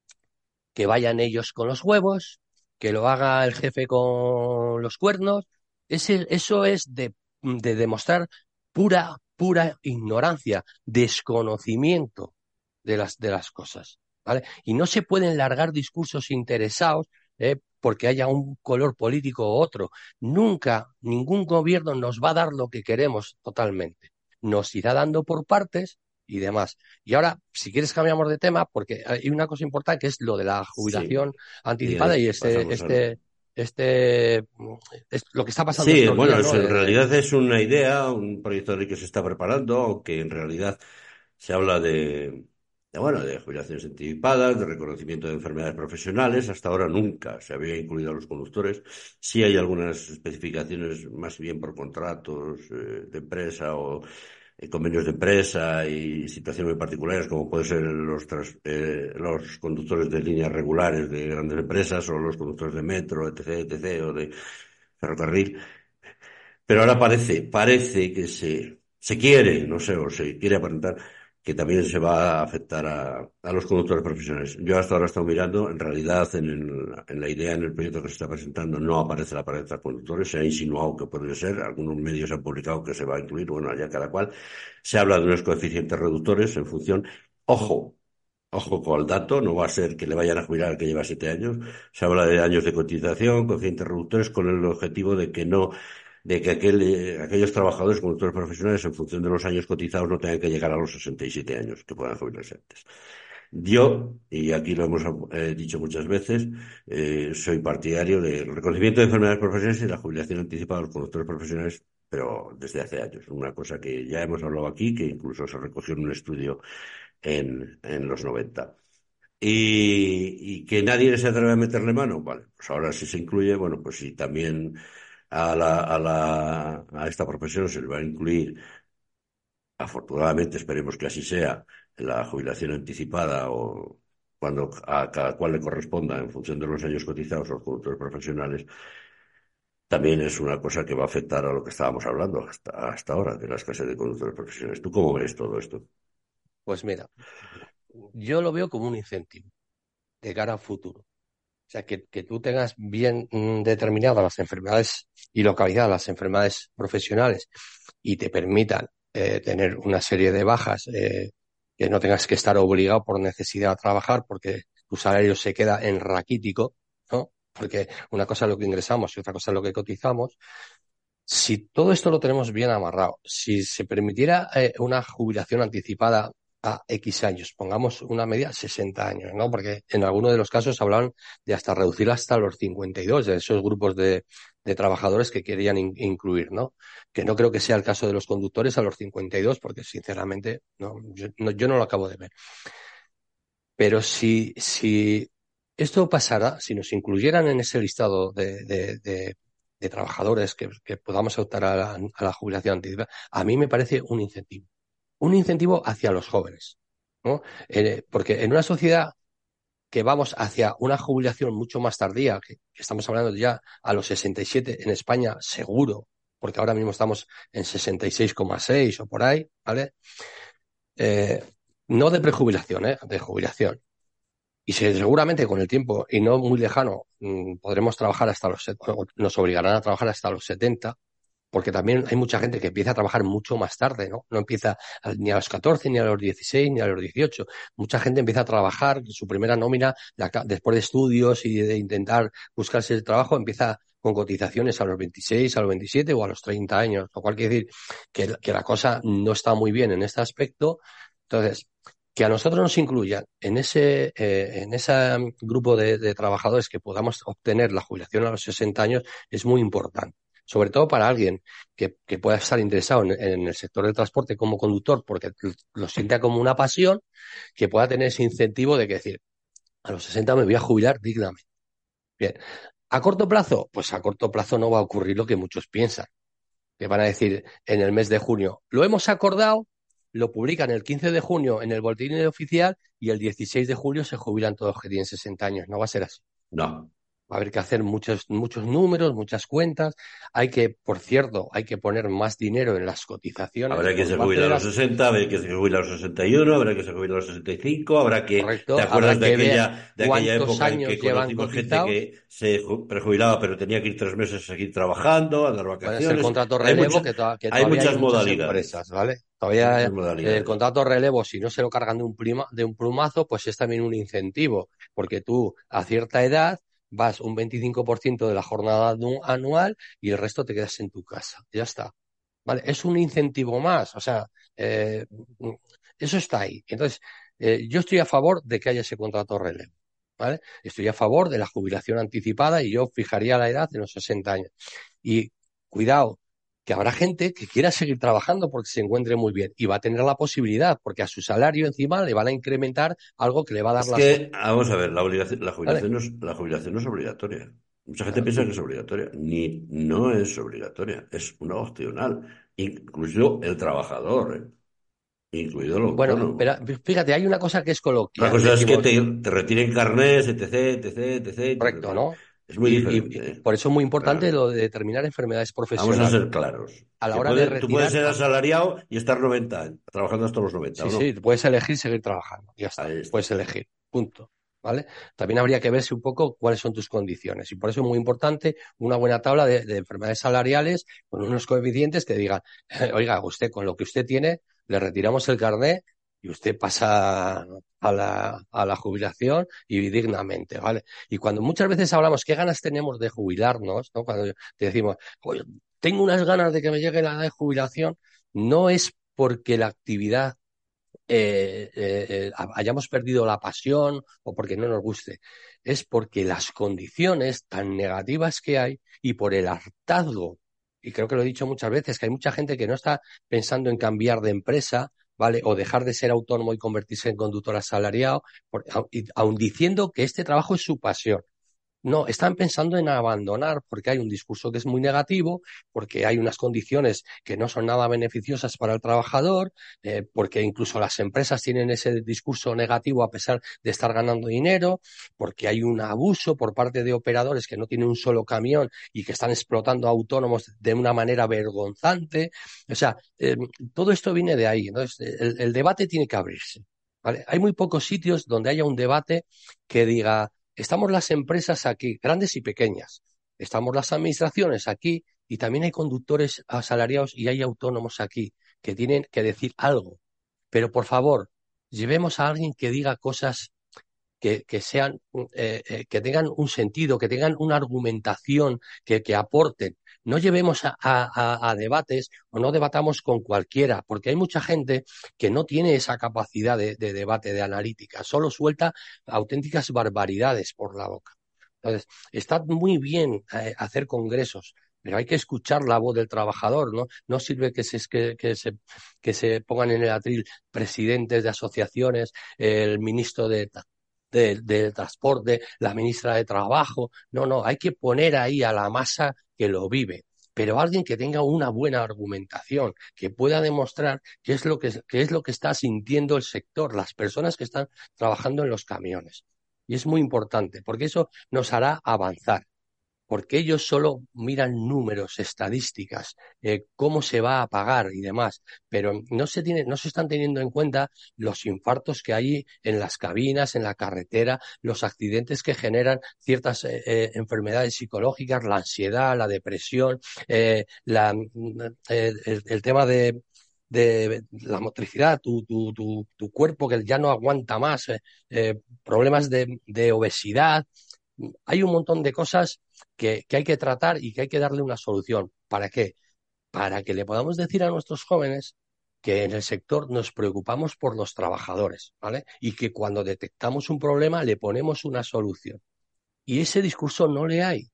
que vayan ellos con los huevos, que lo haga el jefe con los cuernos. Ese, eso es de, de demostrar pura, pura ignorancia, desconocimiento de las, de las cosas, ¿vale? Y no se pueden largar discursos interesados eh, porque haya un color político u otro. Nunca, ningún gobierno nos va a dar lo que queremos totalmente. Nos irá dando por partes y demás. Y ahora, si quieres, cambiamos de tema, porque hay una cosa importante que es lo de la jubilación Sí, y anticipada ahí y este, pasamos al... este, este, es lo que está pasando Sí, estos bueno, días, es, ¿no? en De, de, realidad es una idea, un proyecto de ley que se está preparando, aunque en realidad se habla de, de, bueno, de jubilaciones anticipadas, de reconocimiento de enfermedades profesionales. Hasta ahora nunca se había incluido a los conductores. Sí hay algunas especificaciones más bien por contratos eh, de empresa o eh, convenios de empresa y situaciones muy particulares, como pueden ser los, tras, eh, los conductores de líneas regulares de grandes empresas o los conductores de metro, etc, etc, o de ferrocarril. Pero ahora parece, parece que se, se quiere, no sé, o se quiere aparentar que también se va a afectar a, a los conductores profesionales. Yo hasta ahora he estado mirando, en realidad en, el, en la idea, en el proyecto que se está presentando, no aparece la palabra conductores, se ha insinuado que puede ser, algunos medios han publicado que se va a incluir, bueno, allá cada cual. Se habla de unos coeficientes reductores en función, ojo, ojo con el dato, no va a ser que le vayan a jubilar al que lleva siete años. Se habla de años de cotización, coeficientes reductores, con el objetivo de que no, de que aquel, eh, aquellos trabajadores, conductores profesionales, en función de los años cotizados, no tengan que llegar a los sesenta y siete años, que puedan jubilarse antes. Yo, y aquí lo hemos eh, dicho muchas veces, eh, soy partidario del reconocimiento de enfermedades profesionales y la jubilación anticipada de los conductores profesionales, pero desde hace años. Una cosa que ya hemos hablado aquí, que incluso se recogió en un estudio en, en los noventa. Y, y que nadie se atreve a meterle mano, vale, pues ahora sí se incluye, bueno, pues si también a la, a la, a esta profesión se le va a incluir, afortunadamente esperemos que así sea, la jubilación anticipada o cuando a cada cual le corresponda en función de los años cotizados a los conductores profesionales, también es una cosa que va a afectar a lo que estábamos hablando hasta, hasta ahora, de la escasez de conductores profesionales. ¿Tú cómo ves todo esto? Pues mira, yo lo veo como un incentivo de cara al futuro. O sea, que, que tú tengas bien mm, determinadas las enfermedades y localizadas las enfermedades profesionales y te permitan eh, tener una serie de bajas, eh, que no tengas que estar obligado por necesidad a trabajar porque tu salario se queda en raquítico, ¿no? Porque una cosa es lo que ingresamos y otra cosa es lo que cotizamos. Si todo esto lo tenemos bien amarrado, si se permitiera eh, una jubilación anticipada a X años, pongamos una media sesenta años, ¿no? Porque en algunos de los casos hablaban de hasta reducir hasta los cincuenta y dos, de esos grupos de, de trabajadores que querían in- incluir, ¿no? Que no creo que sea el caso de los conductores a los cincuenta y dos, porque sinceramente no, yo, no, yo no lo acabo de ver. Pero si, si esto pasara, si nos incluyeran en ese listado de, de, de, de trabajadores que, que podamos optar a la, a la jubilación anticipada, a mí me parece un incentivo. Un incentivo hacia los jóvenes, ¿no? Eh, porque en una sociedad que vamos hacia una jubilación mucho más tardía, que, que estamos hablando ya a los sesenta y siete en España, seguro, porque ahora mismo estamos en sesenta y seis coma seis o por ahí, ¿vale? Eh, no de prejubilación, ¿eh? De jubilación. Y si seguramente con el tiempo, y no muy lejano, mmm, podremos trabajar hasta los, nos obligarán a trabajar hasta los setenta, porque también hay mucha gente que empieza a trabajar mucho más tarde, ¿no? No empieza ni a los catorce, ni a los dieciséis, ni a los dieciocho. Mucha gente empieza a trabajar, su primera nómina, la, después de estudios y de intentar buscarse el trabajo, empieza con cotizaciones a los veintiséis, a los veintisiete o a los treinta años, lo cual quiere decir que, que la cosa no está muy bien en este aspecto. Entonces, que a nosotros nos incluyan en ese, eh, en ese grupo de, de trabajadores que podamos obtener la jubilación a los sesenta años es muy importante. Sobre todo para alguien que, que pueda estar interesado en, en el sector del transporte como conductor, porque lo sienta como una pasión, que pueda tener ese incentivo de que decir, a los sesenta me voy a jubilar dignamente. Bien. ¿A corto plazo? Pues a corto plazo no va a ocurrir lo que muchos piensan, que van a decir en el mes de junio, lo hemos acordado, lo publican el quince de junio en el boletín oficial y el dieciséis de julio se jubilan todos que tienen sesenta años. No va a ser así. No. Va a haber que hacer muchos, muchos números, muchas cuentas. Hay que, por cierto, hay que poner más dinero en las cotizaciones Habrá quien por se parte jubila a de los las... sesenta, habrá quien se jubila a los sesenta y uno, habrá quien se jubila a los sesenta y cinco, habrá que, ¿te Correcto. acuerdas Habrá de que ver aquella, de aquella cuántos época en que años llevan conocimos gente cotizados. que se ju- prejubilaba pero tenía que ir tres meses a seguir trabajando, a dar Puede ser vacaciones? contrato Hay relevo, muchas, que, to que hay todavía hay muchas muchas modalidades, empresas, ¿vale? hay Todavía muchas eh, el modalidades. contrato relevo, si no se lo cargan de un, prima, de un plumazo, pues es también un incentivo, porque tú a cierta edad vas un veinticinco por ciento de la jornada anual y el resto te quedas en tu casa. Ya está. ¿Vale? Es un incentivo más, o sea, eh, eso está ahí. Entonces, eh, yo estoy a favor de que haya ese contrato relevo, ¿vale? Estoy a favor de la jubilación anticipada y yo fijaría la edad en los sesenta años. Y cuidado, que habrá gente que quiera seguir trabajando porque se encuentre muy bien y va a tener la posibilidad, porque a su salario encima le van a incrementar algo que le va a dar Es la que, suerte, vamos a ver, la obligación, la ¿vale? jubilación no es, la jubilación no es obligatoria. Mucha gente piensa que es obligatoria. Ni, no es obligatoria, es una opcional. Incluso el trabajador, ¿eh? Incluido el Bueno, autónomo. pero fíjate, hay una cosa que es Otra coloquial. cosa es que Decimos, te, te retiren carnés, etc, etc, etc, correcto, etcétera. ¿no? Es muy Y, y- diferente, y ¿eh? por eso es muy importante Claro. lo de determinar enfermedades Vamos a profesionales. ser claros. A la Que hora de puede, tú puedes retirar, ser a- asalariado y estar noventa años, trabajando hasta los noventa, sí, ¿o sí, no? puedes elegir seguir trabajando, ya está, Ahí está. puedes elegir, punto. ¿Vale? También habría que verse un poco cuáles son tus condiciones. Y por eso es muy importante una buena tabla de, de enfermedades salariales con unos coeficientes que digan, oiga, usted con lo que usted tiene, le retiramos el carné y usted pasa a la, a la jubilación y dignamente, ¿vale? Y cuando muchas veces hablamos qué ganas tenemos de jubilarnos, ¿no? Cuando te decimos, oye, tengo unas ganas de que me llegue la edad de jubilación, no es porque la actividad eh, eh, eh, hayamos perdido la pasión o porque no nos guste, es porque las condiciones tan negativas que hay y por el hartazgo, y creo que lo he dicho muchas veces, que hay mucha gente que no está pensando en cambiar de empresa, ¿vale? O dejar de ser autónomo y convertirse en conductor asalariado, por, y, aun diciendo que este trabajo es su pasión. No, están pensando en abandonar porque hay un discurso que es muy negativo, porque hay unas condiciones que no son nada beneficiosas para el trabajador, eh, porque incluso las empresas tienen ese discurso negativo a pesar de estar ganando dinero, porque hay un abuso por parte de operadores que no tienen un solo camión y que están explotando a autónomos de una manera vergonzante. O sea, eh, todo esto viene de ahí. Entonces, el, el debate tiene que abrirse. ¿Vale? Hay muy pocos sitios donde haya un debate que diga estamos las empresas aquí, grandes y pequeñas. Estamos las administraciones aquí y también hay conductores asalariados y hay autónomos aquí que tienen que decir algo. Pero por favor, llevemos a alguien que diga cosas que, que sean, eh, eh, que tengan un sentido, que tengan una argumentación, que, que aporten. No llevemos a, a, a debates o no debatamos con cualquiera, porque hay mucha gente que no tiene esa capacidad de, de debate, de analítica, solo suelta auténticas barbaridades por la boca. Entonces, está muy bien eh, hacer congresos, pero hay que escuchar la voz del trabajador, ¿no? No sirve que se, que, que se, que se pongan en el atril presidentes de asociaciones, el ministro de de, de transporte, la ministra de Trabajo. No, no, hay que poner ahí a la masa que lo vive, pero alguien que tenga una buena argumentación, que pueda demostrar qué es lo que, qué es lo que está sintiendo el sector, las personas que están trabajando en los camiones. Y es muy importante, porque eso nos hará avanzar porque ellos solo miran números, estadísticas, eh, cómo se va a pagar y demás, pero no se tiene, no se están teniendo en cuenta los infartos que hay en las cabinas, en la carretera, los accidentes que generan ciertas eh, eh, enfermedades psicológicas, la ansiedad, la depresión, eh, la, eh, el, el tema de de la motricidad, tu, tu, tu, tu cuerpo que ya no aguanta más, eh, eh, problemas de, de obesidad, hay un montón de cosas que, que hay que tratar y que hay que darle una solución. ¿Para qué? Para que le podamos decir a nuestros jóvenes que en el sector nos preocupamos por los trabajadores, ¿vale? Y que cuando detectamos un problema le ponemos una solución. Y ese discurso no le hay.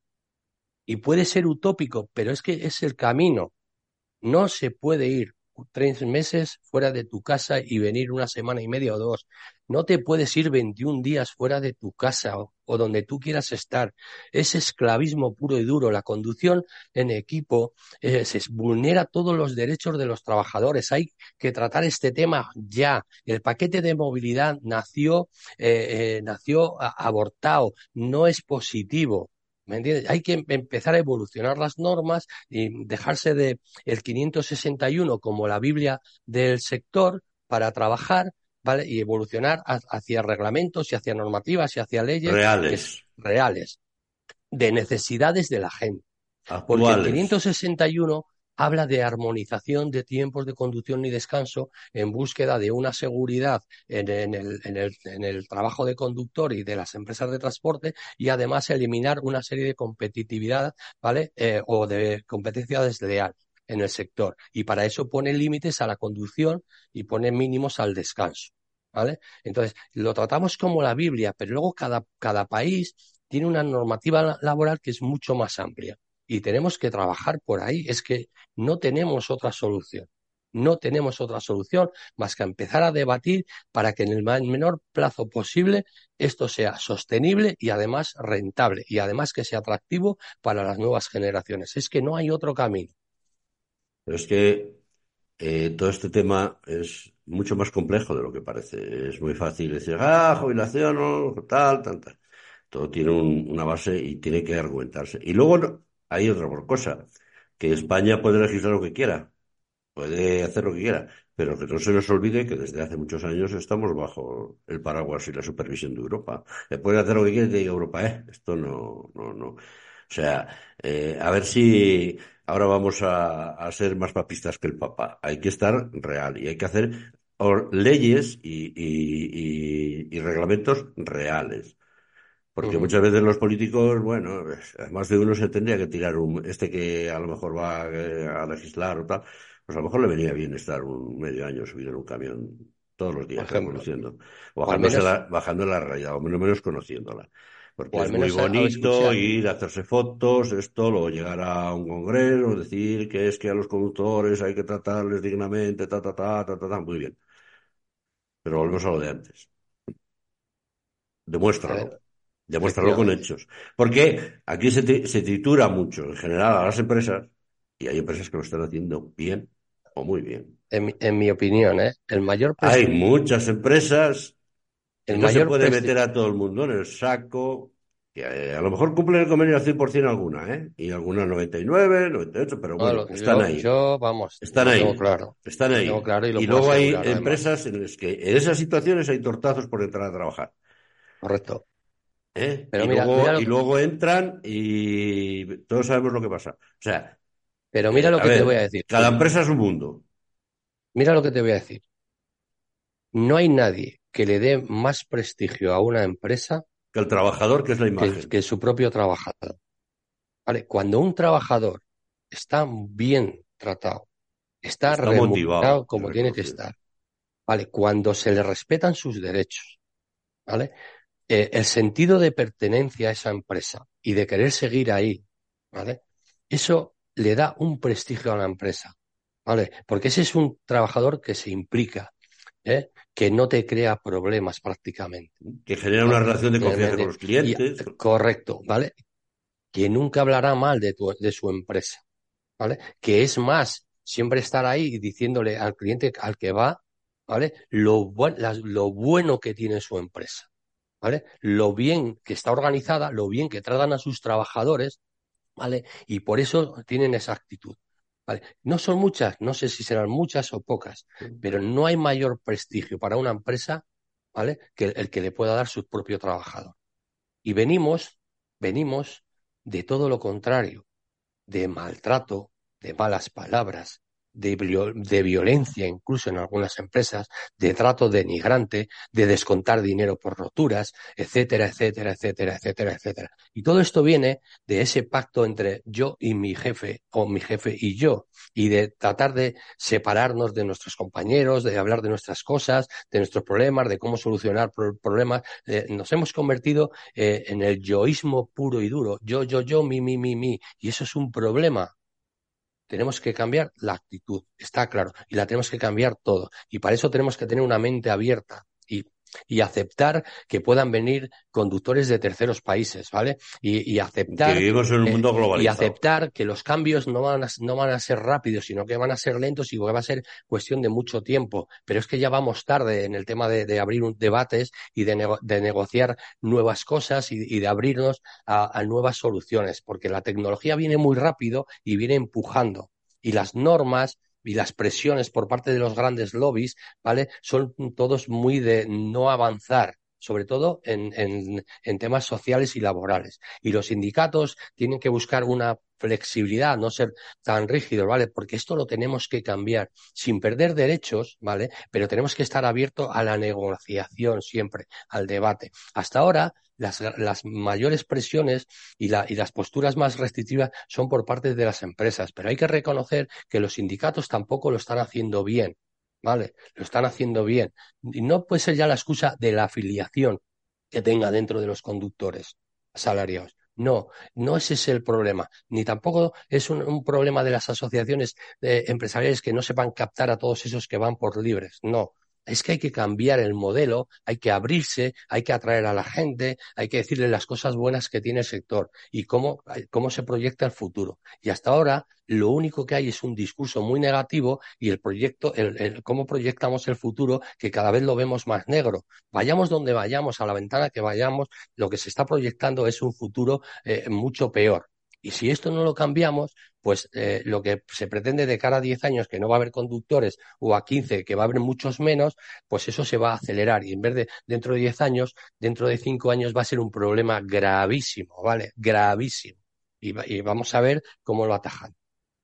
Y puede ser utópico, pero es que es el camino. No se puede ir tres meses fuera de tu casa y venir una semana y media o dos. No te puedes ir veintiún días fuera de tu casa o, o donde tú quieras estar. Es esclavismo puro y duro. La conducción en equipo eh, se vulnera todos los derechos de los trabajadores. Hay que tratar este tema ya. El paquete de movilidad nació, eh, eh, nació a, abortado. No es positivo. ¿Me entiendes? Hay que empezar a evolucionar las normas y dejarse de el quinientos sesenta y uno como la Biblia del sector para trabajar, ¿vale? Y evolucionar hacia reglamentos y hacia normativas y hacia leyes que son Reales, reales, de necesidades de la gente. Porque el actuales. quinientos sesenta y uno habla de armonización de tiempos de conducción y descanso en búsqueda de una seguridad en, en, el, en, el, en el trabajo de conductor y de las empresas de transporte y además eliminar una serie de competitividad, ¿vale? Eh, o de competencia desleal en el sector. Y para eso pone límites a la conducción y pone mínimos al descanso, ¿vale? Entonces, lo tratamos como la Biblia, pero luego cada, cada país tiene una normativa laboral que es mucho más amplia y tenemos que trabajar por ahí. Es que no tenemos otra solución. No tenemos otra solución más que empezar a debatir para que en el menor plazo posible esto sea sostenible y además rentable y además que sea atractivo para las nuevas generaciones. Es que no hay otro camino. Pero es que eh, todo este tema es mucho más complejo de lo que parece. Es muy fácil decir, ah, jubilación, o tal, tal, tal. Todo tiene un- una base y tiene que argumentarse. Y luego no- hay otra cosa, que España puede legislar lo que quiera, puede hacer lo que quiera, pero que no se nos olvide que desde hace muchos años estamos bajo el paraguas y la supervisión de Europa. Eh, puede hacer lo que quiera y te diga Europa, eh, esto no, no, no. O sea, eh, a ver si ahora vamos a, a ser más papistas que el Papa. Hay que estar real y hay que hacer or- leyes y, y, y- y reglamentos reales. Porque Ujú. muchas veces los políticos, bueno, más de uno se tendría que tirar un, este que a lo mejor va eh, a legislar o tal, pues a lo mejor le venía bien estar un medio año subido en un camión todos los Por días ejemplo. reconduciendo, o O al bajándose menos, la, bajando la raya, o menos menos conociéndola. o Porque al es muy menos a, a bonito escuchar. ir a hacerse fotos, esto, luego llegar a un congreso, decir que es que a los conductores hay que tratarles dignamente, ta, ta, ta, ta, ta, ta, muy bien. Pero volvemos a lo de antes. A ver, Demuéstralo. Demuéstralo con efectivamente. hechos. Porque aquí se, ti- se tritura mucho en general a las empresas y hay empresas que lo están haciendo bien o muy bien. En, mi- en mi opinión, ¿eh? El mayor Hay prestigio, muchas empresas y el no se mayor puede prestigio, meter a todo el mundo en el saco, que eh, a lo mejor cumplen el convenio al cien por ciento alguna, ¿eh? Y algunas noventa y nueve, noventa y ocho, pero no, bueno, lo- están yo, ahí, yo, vamos, están lo tengo ahí, claro, están lo tengo ahí. claro y lo Y puedo luego hay asegurar además. empresas en las que en esas situaciones hay tortazos por entrar a trabajar. Correcto. ¿Eh? Pero Y mira, mira luego, lo y que, luego entran y todos sabemos lo que pasa. O sea, pero mira eh, lo a que te voy a ver, decir, cada Julio. empresa es un mundo. Mira lo que te voy a decir. No hay nadie que le dé más prestigio a una empresa Que el trabajador, que es la que, imagen. que su propio trabajador. ¿Vale? Cuando un trabajador está bien tratado, está Está motivado remunerado y como tiene que reconocido. estar, ¿vale? Cuando se le respetan sus derechos, ¿vale? Eh, el sentido de pertenencia a esa empresa y de querer seguir ahí, ¿vale? Eso le da un prestigio a la empresa, ¿vale? Porque ese es un trabajador que se implica, ¿eh? Que no te crea problemas prácticamente, Que genera una ¿vale? relación de Eh, confianza me- con de- los y, eh, clientes. correcto, ¿vale? Que nunca hablará mal de, tu, de su empresa, ¿vale? Que es más, siempre estar ahí diciéndole al cliente al que va, ¿vale? Lo, buen, las, lo bueno que tiene su empresa, ¿vale? Lo bien que está organizada, lo bien que tratan a sus trabajadores, ¿vale? Y por eso tienen esa actitud, ¿vale? No son muchas, no sé si serán muchas o pocas, pero no hay mayor prestigio para una empresa, ¿vale? Que el, el que le pueda dar su propio trabajador. Y venimos, venimos de todo lo contrario, de maltrato, de malas palabras, de, de, violencia incluso en algunas empresas, de trato denigrante, de descontar dinero por roturas, etcétera, etcétera, etcétera, etcétera, etcétera. Y todo esto viene de ese pacto entre yo y mi jefe, o mi jefe y yo, y de tratar de separarnos de nuestros compañeros, de hablar de nuestras cosas, de nuestros problemas, de cómo solucionar problemas. Eh, nos hemos convertido eh, en el yoísmo puro y duro. Yo, yo, yo, mi, mi, mi, mi. Y eso es un problema. Tenemos que cambiar la actitud, está claro, y la tenemos que cambiar todo. Y para eso tenemos que tener una mente abierta y, y aceptar que puedan venir conductores de terceros países, ¿vale? Y, y Que aceptar vivimos en un eh, mundo y globalizado. aceptar que los cambios no van, a, no van a ser rápidos, sino que van a ser lentos y que va a ser cuestión de mucho tiempo. Pero es que ya vamos tarde en el tema de, de abrir un, debates y de, nego, de negociar nuevas cosas y, y de abrirnos a, a nuevas soluciones, porque la tecnología viene muy rápido y viene empujando. Y las normas y las presiones por parte de los grandes lobbies, ¿vale? Son todos muy de no avanzar, sobre todo en, en, en temas sociales y laborales. Y los sindicatos tienen que buscar una flexibilidad, no ser tan rígidos, ¿vale? Porque esto lo tenemos que cambiar sin perder derechos, ¿vale? Pero tenemos que estar abiertos a la negociación siempre, al debate. Hasta ahora, las, las mayores presiones y, la, y las posturas más restrictivas son por parte de las empresas, pero hay que reconocer que los sindicatos tampoco lo están haciendo bien, ¿vale? Lo están haciendo bien. Y no puede ser ya la excusa de la afiliación que tenga dentro de los conductores asalariados. No, no ese es el problema, ni tampoco es un, un problema de las asociaciones eh, empresariales que no sepan captar a todos esos que van por libres. No, es que hay que cambiar el modelo, hay que abrirse, hay que atraer a la gente, hay que decirle las cosas buenas que tiene el sector y cómo, cómo se proyecta el futuro. Y hasta ahora lo único que hay es un discurso muy negativo y el proyecto, el, el cómo proyectamos el futuro, que cada vez lo vemos más negro. Vayamos donde vayamos, a la ventana que vayamos, lo que se está proyectando es un futuro eh, mucho peor. Y si esto no lo cambiamos, pues eh, lo que se pretende de cara a diez años, que no va a haber conductores, o a quince, que va a haber muchos menos, pues eso se va a acelerar. Y en vez de dentro de diez años, dentro de cinco años va a ser un problema gravísimo, ¿vale? Gravísimo. Y, y vamos a ver cómo lo atajan.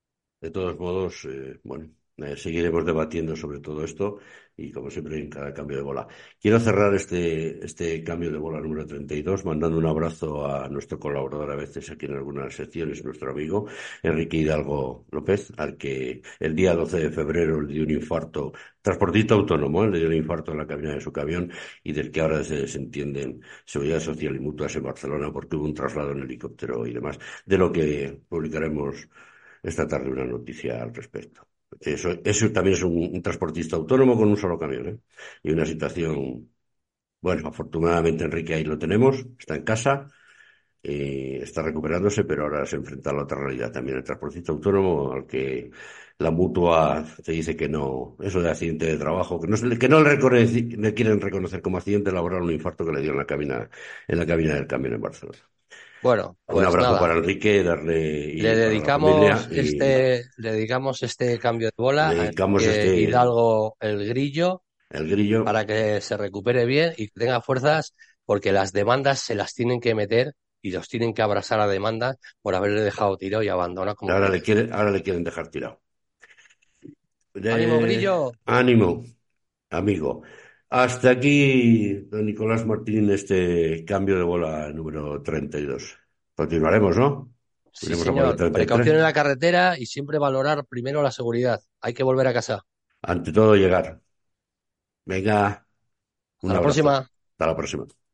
De todos modos, eh, bueno, eh, seguiremos debatiendo sobre todo esto y como siempre en cada cambio de bola. Quiero cerrar este, este cambio de bola número treinta y dos mandando un abrazo a nuestro colaborador a veces aquí en algunas secciones, nuestro amigo Enrique Hidalgo López, al que el día doce de febrero le dio un infarto, transportista autónomo, ¿eh? Le dio un infarto en la cabina de su camión y del que ahora se desentienden Seguridad Social y Mutuas en Barcelona porque hubo un traslado en helicóptero y demás, de lo que publicaremos esta tarde una noticia al respecto. Eso, eso también es un, un transportista autónomo con un solo camión, ¿eh? Y una situación Bueno, afortunadamente Enrique ahí lo tenemos, está en casa, eh, está recuperándose, pero ahora se enfrenta a la otra realidad también, el transportista autónomo, al que la mutua te dice que no, eso de accidente de trabajo, que no, se le- que no le, reconoce- le quieren reconocer como accidente laboral un infarto que le dio en la cabina, en la cabina del camión en Barcelona. Bueno, Un pues abrazo para nada, Enrique, darle le y para la familia dedicamos y este, le dedicamos este cambio de bola a dedicamos Enrique este, Hidalgo el Grillo el grillo. para que se recupere bien y que tenga fuerzas, porque las demandas se las tienen que meter y los tienen que abrazar a demandas por haberle dejado tirado y abandonado como Ahora le crío. quieren, ahora le quieren dejar tirado. ¡Ánimo, Eh, Grillo! ánimo, amigo. Hasta aquí, don Nicolás Martín, este cambio de bola número treinta y dos. Continuaremos, ¿no? Sí, Iremos a por el señor. treinta y tres. Precaución en la carretera y siempre valorar primero la seguridad. Hay que volver a casa. Ante todo, llegar. Venga, Hasta un la abrazo. próxima. Hasta la próxima.